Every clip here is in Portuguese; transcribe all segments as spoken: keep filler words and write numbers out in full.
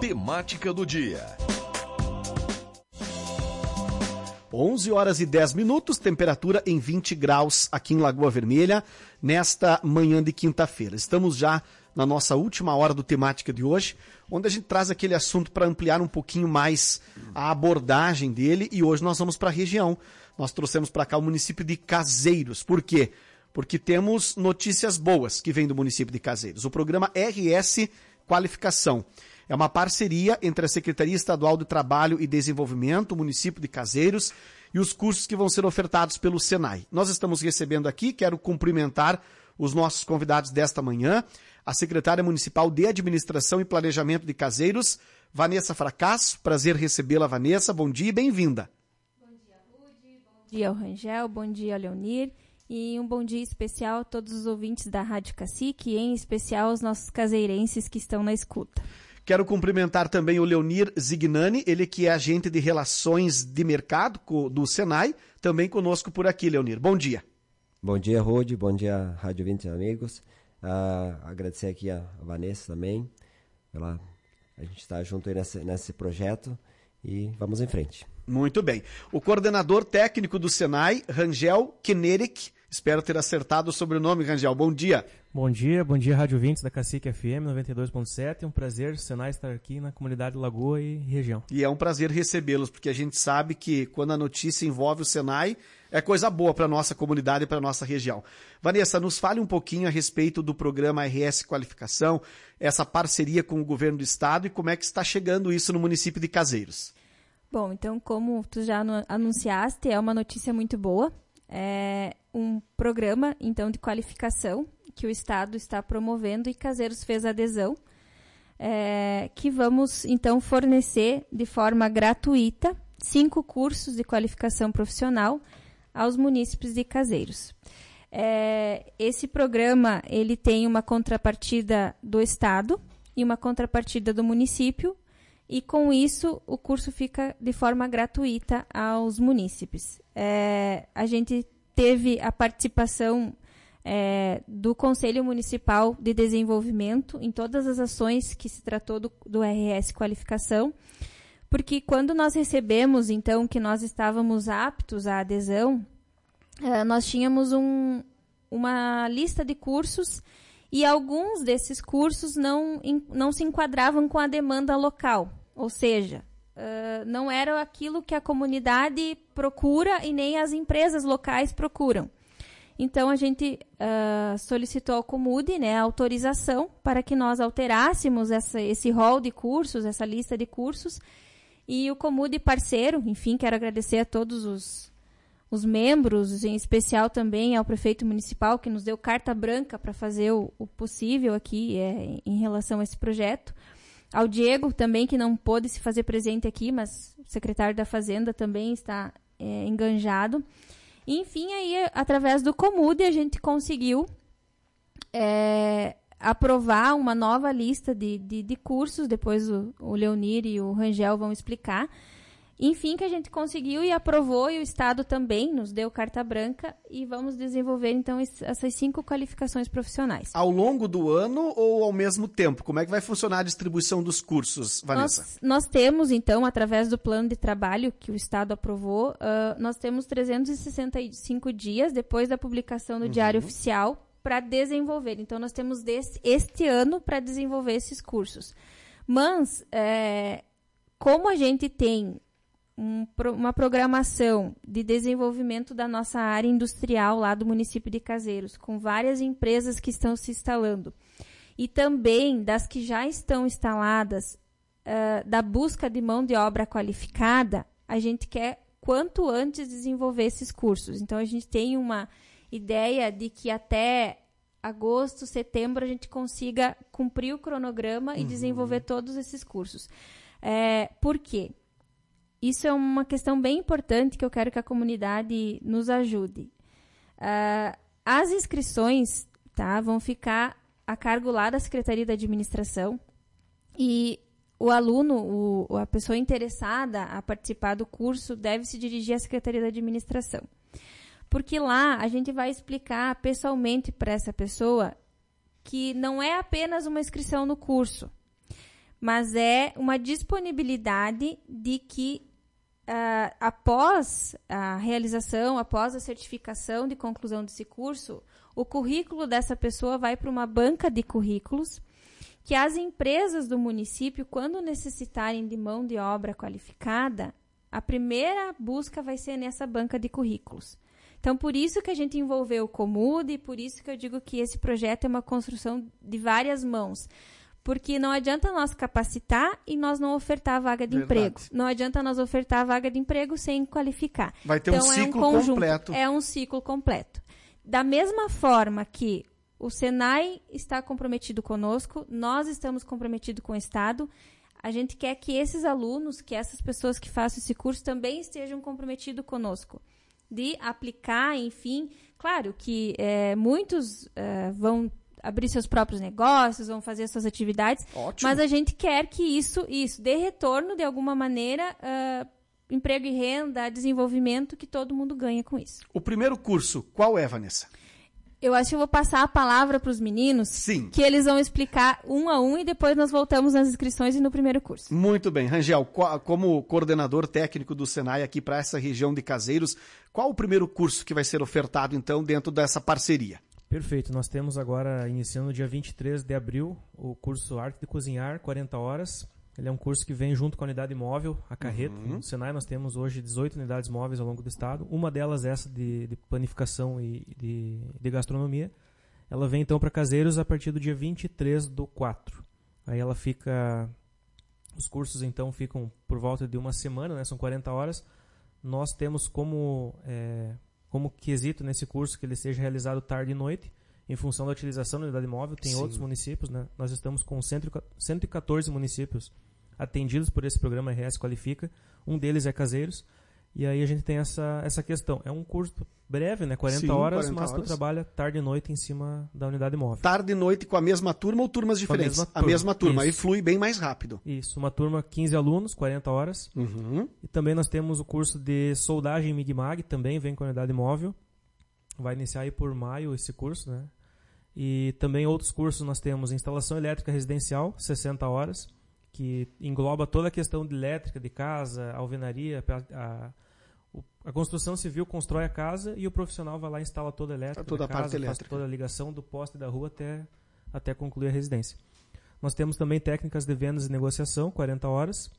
Temática do dia. onze horas e dez minutos, temperatura em vinte graus aqui em Lagoa Vermelha, nesta manhã de quinta-feira. Estamos já na nossa última hora do Temática de hoje, onde a gente traz aquele assunto para ampliar um pouquinho mais a abordagem dele, e hoje nós vamos para a região. Nós trouxemos para cá o município de Caseiros. Por quê? Porque temos notícias boas que vêm do município de Caseiros. O programa R S Qualificação é uma parceria entre a Secretaria Estadual do Trabalho e Desenvolvimento, o município de Caseiros, e os cursos que vão ser ofertados pelo Senai. Nós estamos recebendo aqui, quero cumprimentar os nossos convidados desta manhã, a secretária municipal de Administração e Planejamento de Caseiros, Vanessa Fracasso. Prazer recebê-la, Vanessa. Bom dia e bem-vinda. Bom dia, Rudy. Bom dia, Rangel. Bom dia, Leonir. E um bom dia especial a todos os ouvintes da Rádio Cacique, e em especial aos nossos caseirenses que estão na escuta. Quero cumprimentar também o Leonir Zignani, ele que é agente de relações de mercado do Senai, também conosco por aqui, Leonir. Bom dia. Bom dia, Rode. Bom dia, Rádio vinte amigos. Uh, agradecer aqui a Vanessa também. Pela, a gente está junto aí nesse, nesse projeto e vamos em frente. Muito bem. O coordenador técnico do Senai, Rangel Keneric. Espero ter acertado o sobrenome, Rangel. Bom dia. Bom dia, bom dia, Rádio vinte da Cacique F M noventa e dois ponto sete. É um prazer, Senai, estar aqui na comunidade Lagoa e região. E é um prazer recebê-los, porque a gente sabe que quando a notícia envolve o Senai, é coisa boa para a nossa comunidade e para a nossa região. Vanessa, nos fale um pouquinho a respeito do programa R S Qualificação, essa parceria com o governo do estado e como é que está chegando isso no município de Caseiros. Bom, então, como tu já anunciaste, é uma notícia muito boa. É um programa, então, de qualificação que o Estado está promovendo e Caseiros fez adesão, é, que vamos, então, fornecer de forma gratuita cinco cursos de qualificação profissional aos munícipes de Caseiros. É, esse programa, ele tem uma contrapartida do Estado e uma contrapartida do município, e com isso o curso fica de forma gratuita aos munícipes. É, a gente teve a participação é, do Conselho Municipal de Desenvolvimento em todas as ações que se tratou do, do R S Qualificação, porque quando nós recebemos, então, que nós estávamos aptos à adesão, é, nós tínhamos um, uma lista de cursos e alguns desses cursos não, não se enquadravam com a demanda local. Ou seja, uh, não era aquilo que a comunidade procura e nem as empresas locais procuram. Então, a gente uh, solicitou ao Comude, né, a autorização para que nós alterássemos essa, esse rol de cursos, essa lista de cursos. E o Comude parceiro, enfim, quero agradecer a todos os, os membros, em especial também ao prefeito municipal, que nos deu carta branca para fazer o, o possível aqui é, em relação a esse projeto. Ao Diego também, que não pôde se fazer presente aqui, mas o secretário da Fazenda também está é, enganjado. E, enfim, aí, através do Comude, a gente conseguiu é, aprovar uma nova lista de, de, de cursos, depois o, o Leonir e o Rangel vão explicar. Enfim, que a gente conseguiu e aprovou, e o Estado também nos deu carta branca, e vamos desenvolver, então, essas cinco qualificações profissionais. Ao longo do ano ou ao mesmo tempo? Como é que vai funcionar a distribuição dos cursos, Vanessa? Nós, nós temos, então, através do plano de trabalho que o Estado aprovou, uh, nós temos trezentos e sessenta e cinco dias depois da publicação no uhum. Diário Oficial para desenvolver. Então, nós temos desse, este ano para desenvolver esses cursos. Mas, é, como a gente tem Um, uma programação de desenvolvimento da nossa área industrial lá do município de Caseiros, com várias empresas que estão se instalando, e também das que já estão instaladas, uh, da busca de mão de obra qualificada, a gente quer, quanto antes, desenvolver esses cursos. Então, a gente tem uma ideia de que até agosto, setembro, a gente consiga cumprir o cronograma uhum. e desenvolver todos esses cursos. É, por quê? Isso é uma questão bem importante que eu quero que a comunidade nos ajude. Uh, as inscrições, tá, vão ficar a cargo lá da Secretaria da Administração, e o aluno, o, a pessoa interessada a participar do curso deve se dirigir à Secretaria da Administração. Porque lá a gente vai explicar pessoalmente para essa pessoa que não é apenas uma inscrição no curso, mas é uma disponibilidade de que uh, após a realização, após a certificação de conclusão desse curso, o currículo dessa pessoa vai para uma banca de currículos que as empresas do município, quando necessitarem de mão de obra qualificada, a primeira busca vai ser nessa banca de currículos. Então, por isso que a gente envolveu o Comude, e por isso que eu digo que esse projeto é uma construção de várias mãos. Porque não adianta nós capacitar e nós não ofertar a vaga de Verdade. emprego. Não adianta nós ofertar a vaga de emprego sem qualificar. Vai ter então, um é ciclo um conjunto, completo. É um ciclo completo. Da mesma forma que o Senai está comprometido conosco, nós estamos comprometidos com o Estado, a gente quer que esses alunos, que essas pessoas que façam esse curso também estejam comprometidos conosco. De aplicar, enfim. Claro que é, muitos é, vão abrir seus próprios negócios, vão fazer suas atividades, Ótimo. Mas a gente quer que isso, isso dê retorno de alguma maneira, uh, emprego e renda, desenvolvimento, que todo mundo ganha com isso. O primeiro curso, qual é, Vanessa? Eu acho que eu vou passar a palavra para os meninos, Sim. Que eles vão explicar um a um e depois nós voltamos nas inscrições e no primeiro curso. Muito bem. Rangel, qual, como coordenador técnico do Senai aqui para essa região de Caseiros, qual o primeiro curso que vai ser ofertado, então, dentro dessa parceria? Perfeito. Nós temos agora, iniciando no dia vinte e três de abril, o curso Arte de Cozinhar, quarenta horas. Ele é um curso que vem junto com a unidade móvel, a carreta. Uhum. No Senai nós temos hoje dezoito unidades móveis ao longo do estado. Uma delas essa de, de panificação e de, de gastronomia. Ela vem então para Caseiros a partir do dia vinte e três do quatro. Aí ela fica... Os cursos então ficam por volta de uma semana, né? São quarenta horas. Nós temos como, é, como quesito nesse curso que ele seja realizado tarde e noite, em função da utilização da unidade móvel. Tem Sim. outros municípios, né? Nós estamos com cento e quatorze municípios atendidos por esse programa R S Qualifica. Um deles é Caseiros. E aí a gente tem essa, essa questão. É um curso breve, né? quarenta Sim, horas, quarenta mas horas. tu trabalha tarde e noite em cima da unidade móvel. Tarde e noite com a mesma turma ou turmas diferentes? A mesma turma. A mesma turma. Aí Isso. flui bem mais rápido. Isso. Uma turma, quinze alunos, quarenta horas. Uhum. E também nós temos o curso de soldagem Mig-Mag, também vem com a unidade móvel. Vai iniciar aí por maio esse curso, né? E também outros cursos nós temos instalação elétrica residencial, sessenta horas, que engloba toda a questão de elétrica de casa, alvenaria, a, a, a construção civil constrói a casa e o profissional vai lá e instala toda a elétrica toda da a casa, parte elétrica. faz toda a ligação do poste da rua até, até concluir a residência. Nós temos também técnicas de vendas e negociação, quarenta horas,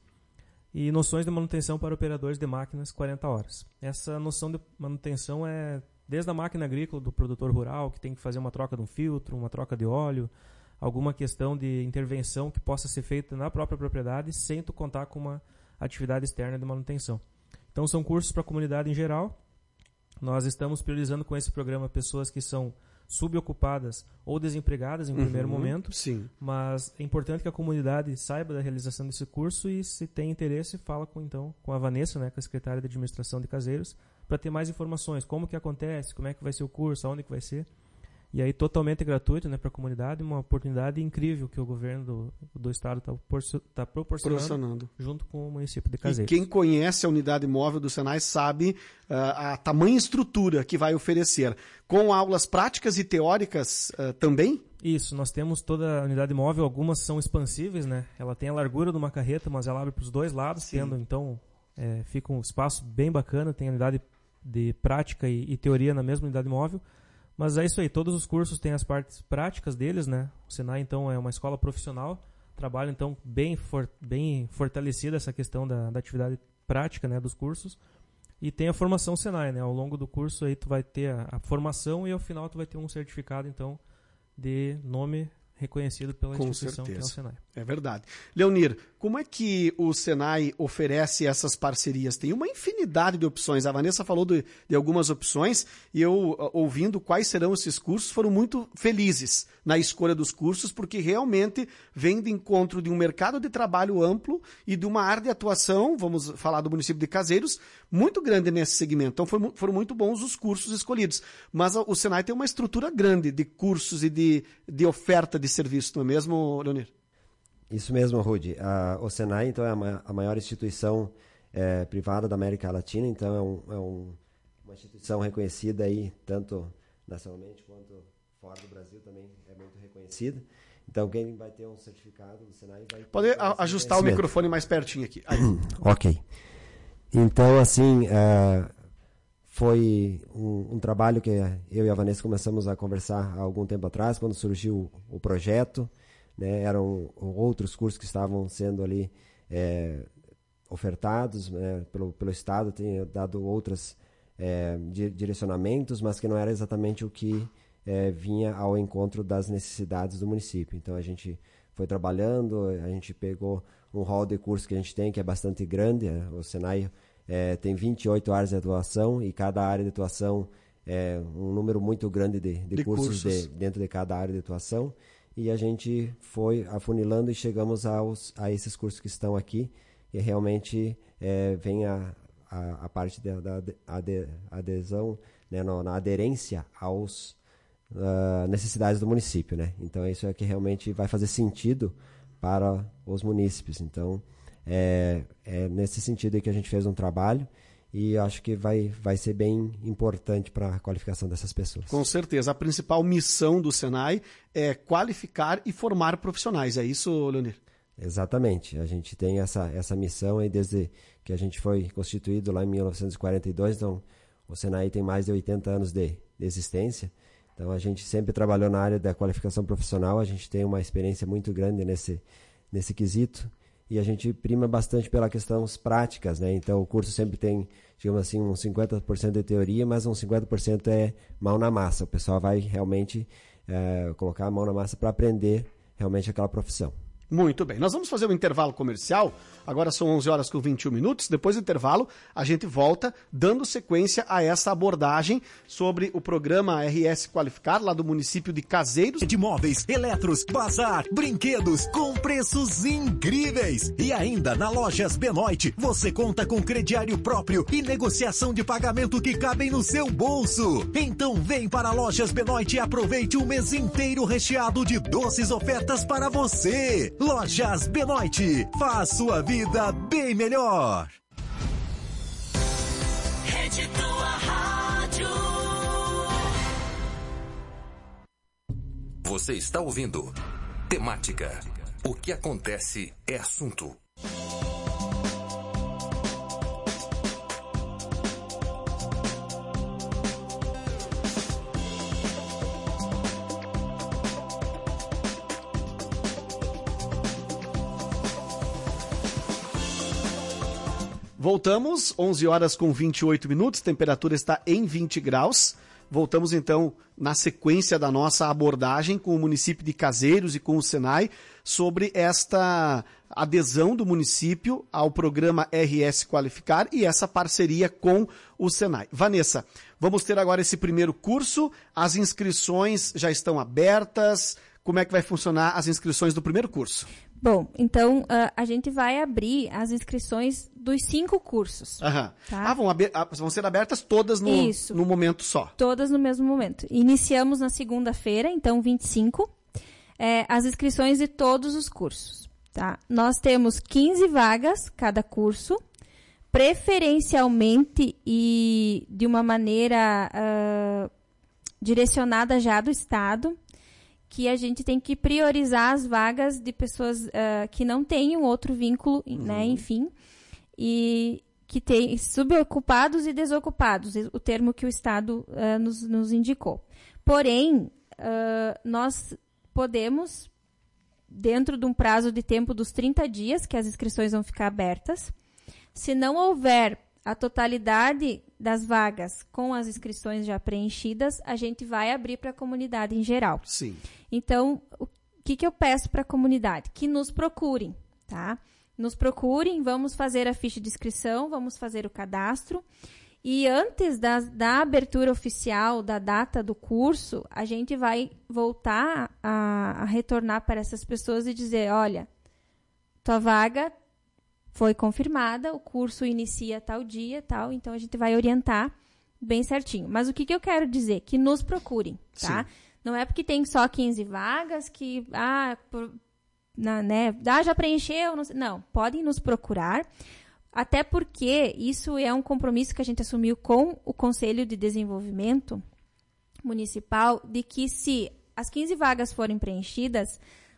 e noções de manutenção para operadores de máquinas, quarenta horas. Essa noção de manutenção é desde a máquina agrícola do produtor rural, que tem que fazer uma troca de um filtro, uma troca de óleo, alguma questão de intervenção que possa ser feita na própria propriedade sem tu contar com uma atividade externa de manutenção. Então são cursos para a comunidade em geral. Nós estamos priorizando com esse programa pessoas que são subocupadas ou desempregadas em uhum, primeiro momento, sim. Mas é importante que a comunidade saiba da realização desse curso e, se tem interesse, fala com, então, com a Vanessa, né, com a secretária de administração de Caseiros, para ter mais informações, como que acontece, como é que vai ser o curso, aonde que vai ser. E aí totalmente gratuito, né, para a comunidade, uma oportunidade incrível que o governo do, do estado está tá proporcionando, proporcionando junto com o município de E Caseiros. quem conhece a unidade móvel do Senai sabe uh, a tamanha estrutura que vai oferecer. Com aulas práticas e teóricas uh, também? Isso, nós temos toda a unidade móvel, algumas são expansíveis, né? Ela tem a largura de uma carreta, mas ela abre para os dois lados, Sim. tendo então, é, fica um espaço bem bacana, tem a unidade de prática e, e teoria na mesma unidade móvel. Mas é isso aí, todos os cursos têm as partes práticas deles, né? O Senai, então, é uma escola profissional, trabalha, então, bem, for, bem fortalecida essa questão da, da atividade prática, né, dos cursos. E tem a formação Senai, né? Ao longo do curso aí tu vai ter a, a formação e ao final tu vai ter um certificado, então, de nome reconhecido pela Com instituição certeza. que é o Senai. É verdade. Leonir, como é que o Senai oferece essas parcerias? Tem uma infinidade de opções. A Vanessa falou de, de algumas opções e eu, ouvindo quais serão esses cursos, foram muito felizes na escolha dos cursos, porque realmente vem de encontro de um mercado de trabalho amplo e de uma área de atuação, vamos falar do município de Caseiros, muito grande nesse segmento. Então foi, foram muito bons os cursos escolhidos. Mas o Senai tem uma estrutura grande de cursos e de, de oferta de serviço, não é mesmo, Leonir? Isso mesmo, Rudy. A, o Senai, então, é a, ma- a maior instituição é, privada da América Latina, então é, um, é um, uma instituição reconhecida aí, tanto nacionalmente quanto fora do Brasil também é muito reconhecida. Então, quem vai ter um certificado do Senai vai... Pode a, ajustar o microfone mais pertinho aqui. Aí. Ok. Então, assim, uh, foi um, um trabalho que eu e a Vanessa começamos a conversar há algum tempo atrás, quando surgiu o, o projeto, né? Eram outros cursos que estavam sendo ali é, ofertados, né, pelo, pelo Estado, tem dado outros é, direcionamentos, mas que não era exatamente o que... É, vinha ao encontro das necessidades do município. Então a gente foi trabalhando, a gente pegou um hall de cursos que a gente tem, que é bastante grande. É, o Senai é, tem vinte e oito áreas de atuação e cada área de atuação é um número muito grande de, de, de cursos, cursos. De, dentro de cada área de atuação. E a gente foi afunilando e chegamos aos, a esses cursos que estão aqui e realmente é, vem a, a, a parte da, da adesão, né, no, na aderência aos Uh, necessidades do município, né? Então isso é que realmente vai fazer sentido para os munícipes. Então é, é nesse sentido aí que a gente fez um trabalho e acho que vai, vai ser bem importante para a qualificação dessas pessoas. Com certeza. A principal missão do Senai é qualificar e formar profissionais. É isso, Leonir? Exatamente. A gente tem essa, essa missão aí desde que a gente foi constituído lá em mil novecentos e quarenta e dois. Então o Senai tem mais de oitenta anos de, de existência. Então, a gente sempre trabalhou na área da qualificação profissional, a gente tem uma experiência muito grande nesse, nesse quesito e a gente prima bastante pelas questões práticas, né? Então, o curso sempre tem, digamos assim, uns cinquenta por cento de teoria, mas uns cinquenta por cento é mão na massa. O pessoal vai realmente é, colocar a mão na massa para aprender realmente aquela profissão. Muito bem, nós vamos fazer um intervalo comercial, agora são onze horas com vinte e um minutos, depois do intervalo a gente volta dando sequência a essa abordagem sobre o programa R S Qualificar, lá do município de Caseiros. De móveis, eletros, bazar, brinquedos, com preços incríveis. E ainda na Lojas Benoit, você conta com crediário próprio e negociação de pagamento que cabem no seu bolso. Então vem para Lojas Benoit e aproveite o mês inteiro recheado de doces ofertas para você. Lojas Benoit, faz sua vida bem melhor. Rede Tua Rádio. Você está ouvindo Temática. O que acontece é assunto. Voltamos, onze horas com vinte e oito minutos, temperatura está em vinte graus. Voltamos então na sequência da nossa abordagem com o município de Caseiros e com o Senai sobre esta adesão do município ao programa R S Qualificar e essa parceria com o Senai. Vanessa, vamos ter agora esse primeiro curso, as inscrições já estão abertas, como é que vai funcionar as inscrições do primeiro curso? Bom, então uh, a gente vai abrir as inscrições dos cinco cursos. Aham. Tá? Ah, vão, aber- vão ser abertas todas no, Isso. no momento só. Todas no mesmo momento. Iniciamos na segunda-feira, então vinte e cinco, é, as inscrições de todos os cursos. Tá? Nós temos quinze vagas cada curso, preferencialmente e de uma maneira uh, direcionada já do Estado, que a gente tem que priorizar as vagas de pessoas uh, que não tenham outro vínculo, uhum. né, enfim, e que tem subocupados e desocupados, o termo que o Estado uh, nos, nos indicou. Porém, uh, nós podemos, dentro de um prazo de tempo dos trinta dias, que as inscrições vão ficar abertas, se não houver a totalidade das vagas com as inscrições já preenchidas, a gente vai abrir para a comunidade em geral. Sim. Então, o que, que eu peço para a comunidade? Que nos procurem, tá? Nos procurem, vamos fazer a ficha de inscrição, vamos fazer o cadastro. E antes da, da abertura oficial, da data do curso, a gente vai voltar a, a retornar para essas pessoas e dizer, olha, tua vaga foi confirmada, o curso inicia tal dia, tal, então a gente vai orientar bem certinho. Mas o que, que eu quero dizer? Que nos procurem, tá? Sim. Não é porque tem só quinze vagas que, ah, por, na, né, ah já preencheu, não sei. Não, podem nos procurar, até porque isso é um compromisso que a gente assumiu com o Conselho de Desenvolvimento Municipal, de que se as quinze vagas forem preenchidas,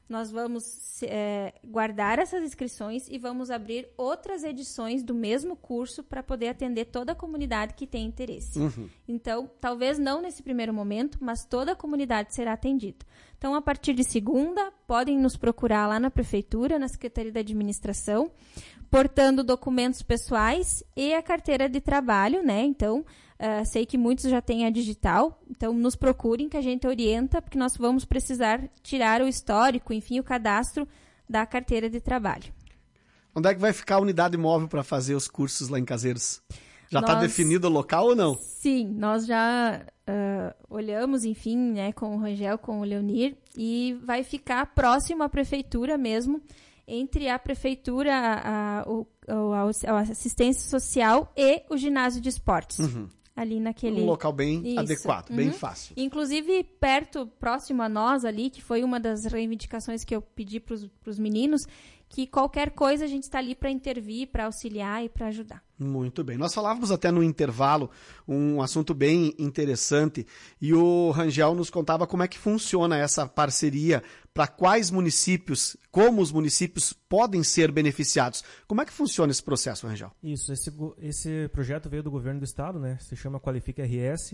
nós vamos é, guardar essas inscrições e vamos abrir outras edições do mesmo curso para poder atender toda a comunidade que tem interesse. Uhum. Então, talvez não nesse primeiro momento, mas toda a comunidade será atendida. Então, a partir de segunda, podem nos procurar lá na Prefeitura, na Secretaria da Administração, portando documentos pessoais e a carteira de trabalho, né? Então, uh, sei que muitos já têm a digital, então nos procurem que a gente orienta, porque nós vamos precisar tirar o histórico, enfim, o cadastro da carteira de trabalho. Onde é que vai ficar a unidade móvel para fazer os cursos lá em Caseiros? Já está Nós... definido o local ou não? Sim, nós já uh, olhamos, enfim, né, com o Rangel, com o Leonir, e vai ficar próximo à Prefeitura mesmo, entre a Prefeitura, a, a, a, a assistência social e o ginásio de esportes. Uhum. Ali naquele... Um local bem Isso. adequado, uhum. bem fácil. Inclusive, perto, próximo a nós ali, que foi uma das reivindicações que eu pedi para os meninos, que qualquer coisa a gente está ali para intervir, para auxiliar e para ajudar. Muito bem. Nós falávamos até no intervalo um assunto bem interessante e o Rangel nos contava como é que funciona essa parceria, para quais municípios, como os municípios podem ser beneficiados. Como é que funciona esse processo, Rangel? Isso, esse, esse projeto veio do governo do estado, né? Se chama Qualifica R S.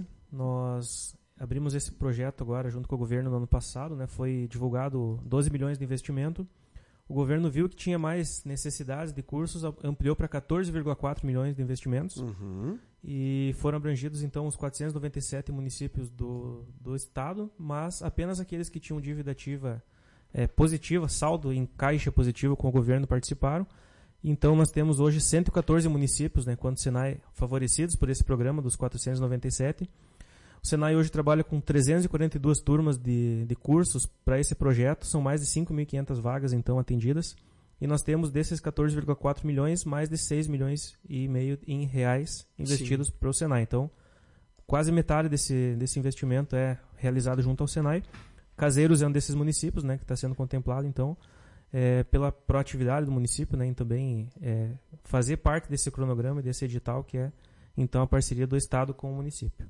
Nós abrimos esse projeto agora junto com o governo no ano passado, né? Foi divulgado doze milhões de investimento. O governo viu que tinha mais necessidades de cursos, ampliou para quatorze vírgula quatro milhões de investimentos. Uhum. E foram abrangidos, então, os quatrocentos e noventa e sete municípios do, do estado, mas apenas aqueles que tinham dívida ativa é, positiva, saldo em caixa positivo com o governo participaram. Então, nós temos hoje cento e quatorze municípios, né, quanto Senai, favorecidos por esse programa dos quatrocentos e noventa e sete. O Senai hoje trabalha com trezentas e quarenta e duas turmas de, de cursos para esse projeto. São mais de cinco mil e quinhentas vagas, então, atendidas. E nós temos, desses quatorze vírgula quatro milhões, mais de seis milhões e meio em reais investidos para o Senai. Então, quase metade desse, desse investimento é realizado junto ao Senai. Caseiros é um desses municípios, né, que está sendo contemplado, então, é, pela proatividade do município, né, e também é, fazer parte desse cronograma, desse edital, que é, então, a parceria do Estado com o município.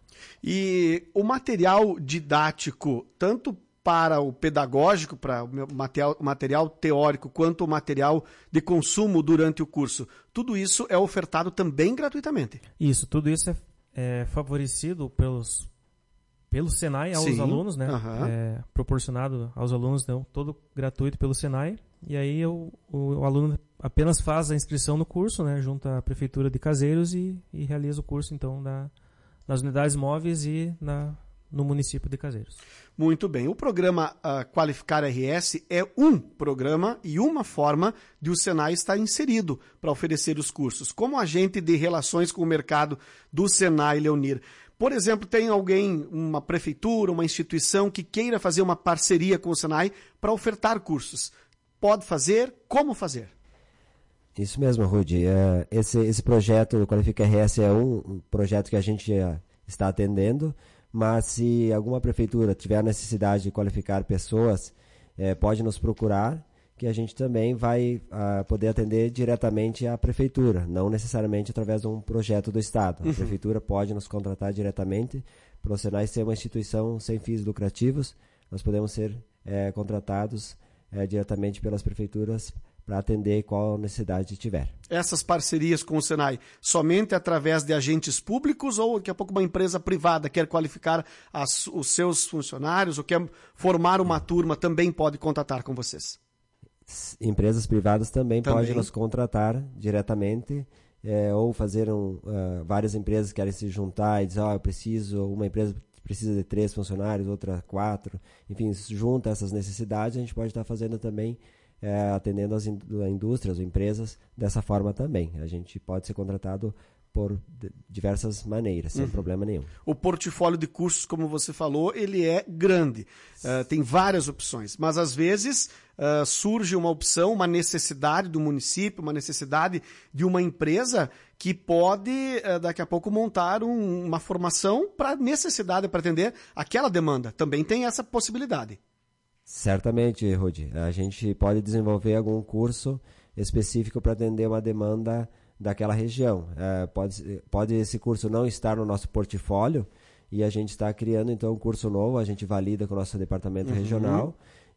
E o material didático, tanto para o pedagógico, para o material, material teórico, quanto o material de consumo durante o curso, tudo isso é ofertado também gratuitamente? Isso, tudo isso é, é favorecido pelos, pelo Senai aos Sim, alunos, né? Uhum. É proporcionado aos alunos, não, todo gratuito pelo Senai. E aí o, o, o aluno apenas faz a inscrição no curso, né, junto à Prefeitura de Caseiros e, e realiza o curso, então, da nas unidades móveis e na, no município de Caseiros. Muito bem. O programa uh, Qualificar R S é um programa e uma forma de o Senai estar inserido para oferecer os cursos. Como agente de relações com o mercado do Senai, Leonir, por exemplo, tem alguém, uma prefeitura, uma instituição que queira fazer uma parceria com o Senai para ofertar cursos. Pode fazer? Como fazer? Isso mesmo, Rudy. É, esse, esse projeto do Qualifica R S é um, um projeto que a gente é, está atendendo, mas se alguma prefeitura tiver a necessidade de qualificar pessoas, é, pode nos procurar, que a gente também vai a, poder atender diretamente à prefeitura, não necessariamente através de um projeto do Estado. Uhum. A prefeitura pode nos contratar diretamente, para o Senai ser uma instituição sem fins lucrativos, nós podemos ser é, contratados é, diretamente pelas prefeituras para atender qual necessidade tiver. Essas parcerias com o Senai, somente através de agentes públicos ou daqui a pouco uma empresa privada quer qualificar as, os seus funcionários ou quer formar uma turma, também pode contatar com vocês? Empresas privadas também, também. podem nos contratar diretamente é, ou fazer um, uh, várias empresas querem se juntar e dizer, oh, eu preciso, uma empresa precisa de três funcionários, outra quatro, enfim, junta essas necessidades, a gente pode estar fazendo também É, atendendo as indústrias ou empresas dessa forma também. A gente pode ser contratado por diversas maneiras, sem uhum. problema nenhum. O portfólio de cursos, como você falou, ele é grande. Uh, tem várias opções, mas às vezes uh, surge uma opção, uma necessidade do município, uma necessidade de uma empresa que pode, uh, daqui a pouco, montar um, uma formação para necessidade, para atender aquela demanda. Também tem essa possibilidade. Certamente, Rudy. A gente pode desenvolver algum curso específico para atender uma demanda daquela região. É, pode, pode esse curso não estar no nosso portfólio e a gente está criando então um curso novo, a gente valida com o nosso departamento uhum. regional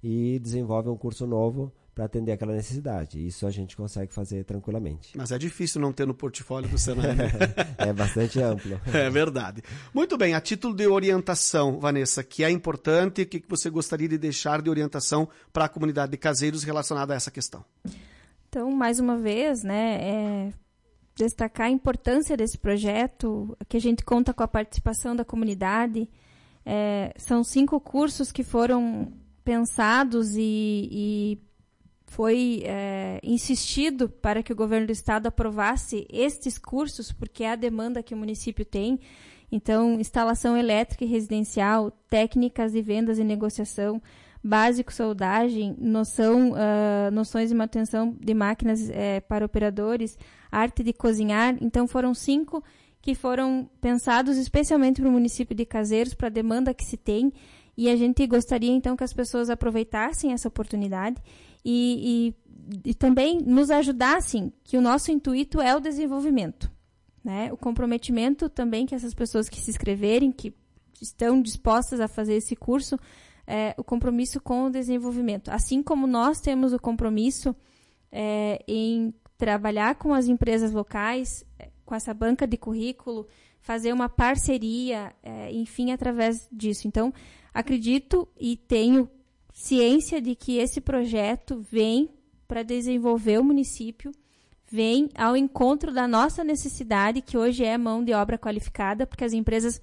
e desenvolve um curso novo para atender aquela necessidade. Isso a gente consegue fazer tranquilamente. Mas é difícil não ter no portfólio do Senai. Né? É bastante amplo. É verdade. Muito bem, a título de orientação, Vanessa, que é importante, o que você gostaria de deixar de orientação para a comunidade de caseiros relacionada a essa questão? Então, mais uma vez, né, é destacar a importância desse projeto, que a gente conta com a participação da comunidade. É, são cinco cursos que foram pensados e, e foi é, insistido para que o governo do estado aprovasse estes cursos, porque é a demanda que o município tem. Então, instalação elétrica e residencial, técnicas de vendas e negociação, básico soldagem, noção, uh, noções de manutenção de máquinas eh, para operadores, arte de cozinhar. Então, foram cinco que foram pensados especialmente para o município de Caseiros, para a demanda que se tem. E a gente gostaria, então, que as pessoas aproveitassem essa oportunidade e, e, e também nos ajudassem, que o nosso intuito é o desenvolvimento, né? O comprometimento também que essas pessoas que se inscreverem, que estão dispostas a fazer esse curso, é, o compromisso com o desenvolvimento. Assim como nós temos o compromisso é, em trabalhar com as empresas locais, com essa banca de currículo, fazer uma parceria, é, enfim, através disso. Então, acredito e tenho ciência de que esse projeto vem para desenvolver o município, vem ao encontro da nossa necessidade, que hoje é mão de obra qualificada, porque as empresas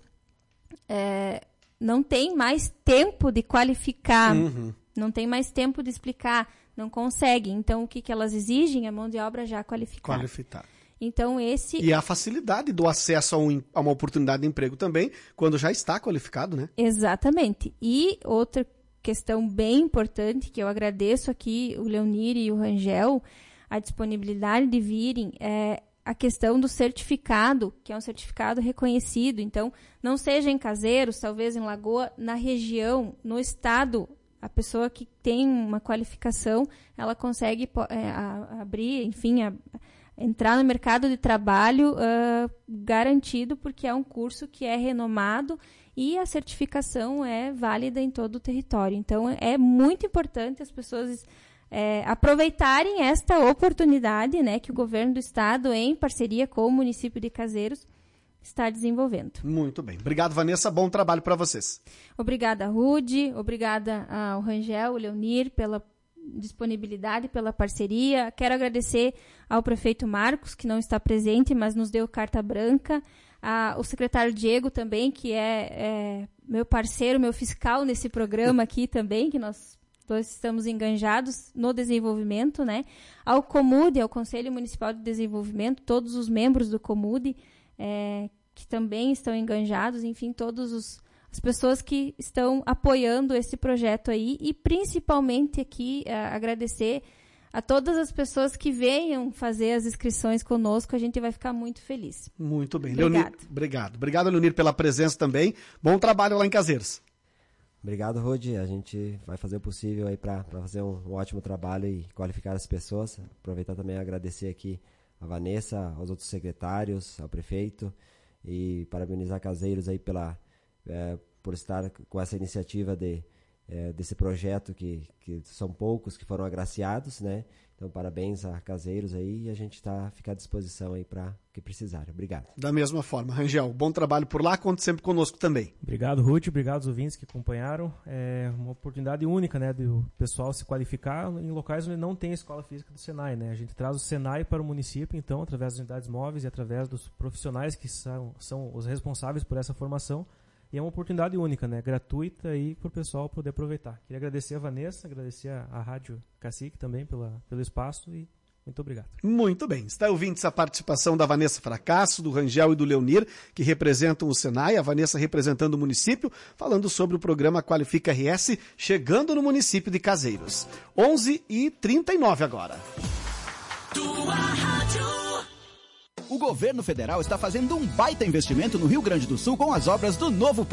é, não têm mais tempo de qualificar, Uhum. não tem mais tempo de explicar, não conseguem. Então, o que, que elas exigem é mão de obra já qualificada. Qualificado. Então, esse... E a facilidade do acesso a, um, a uma oportunidade de emprego também, quando já está qualificado, né? Exatamente. E outra questão bem importante, que eu agradeço aqui o Leonir e o Rangel, a disponibilidade de virem, é a questão do certificado, que é um certificado reconhecido. Então, não seja em Caseiros, talvez em Lagoa, na região, no estado, a pessoa que tem uma qualificação, ela consegue é, a, abrir, enfim, a, entrar no mercado de trabalho uh, garantido, porque é um curso que é renomado e a certificação é válida em todo o território. Então, é muito importante as pessoas é, aproveitarem esta oportunidade, né, que o governo do estado, em parceria com o município de Caseiros, está desenvolvendo. Muito bem. Obrigado, Vanessa. Bom trabalho para vocês. Obrigada, Rude. Obrigada ao Rangel, ao Leonir, pela disponibilidade, pela parceria. Quero agradecer ao prefeito Marcos, que não está presente, mas nos deu carta branca. Ah, o secretário Diego também, que é, é meu parceiro, meu fiscal nesse programa aqui também, que nós dois estamos enganjados no desenvolvimento, né? Ao Comude, ao Conselho Municipal de Desenvolvimento, todos os membros do Comude, é, que também estão enganjados, enfim, todos os as pessoas que estão apoiando esse projeto aí, e principalmente aqui uh, agradecer a todas as pessoas que venham fazer as inscrições conosco. A gente vai ficar muito feliz. Muito bem. Obrigado. Leonir, obrigado. Obrigado, Leonir, pela presença também. Bom trabalho lá em Caseiros. Obrigado, Rudi. A gente vai fazer o possível aí para fazer um, um ótimo trabalho e qualificar as pessoas. Aproveitar também e agradecer aqui a Vanessa, aos outros secretários, ao prefeito, e parabenizar Caseiros aí pela... É, por estar com essa iniciativa de, é, desse projeto que, que são poucos que foram agraciados, né? Então, parabéns a Caseiros aí, e a gente está fica à disposição aí para o que precisar. Obrigado. Da mesma forma. Rangel, bom trabalho por lá, conte sempre conosco também. Obrigado, Ruth, obrigado aos ouvintes que acompanharam. É uma oportunidade única, né, do pessoal se qualificar em locais onde não tem a escola física do Senai, né? A gente traz o Senai para o município, então, através das unidades móveis e através dos profissionais que são, são os responsáveis por essa formação. E é uma oportunidade única, né? Gratuita aí para o pessoal poder aproveitar. Queria agradecer a Vanessa, agradecer a, a Rádio Cacique também pela, pelo espaço e muito obrigado. Muito bem. Está ouvindo essa participação da Vanessa Fracasso, do Rangel e do Leonir, que representam o Senai, a Vanessa representando o município, falando sobre o programa Qualifica R S, chegando no município de Caseiros. onze e trinta e nove agora. Tua rádio. O governo federal está fazendo um baita investimento no Rio Grande do Sul com as obras do novo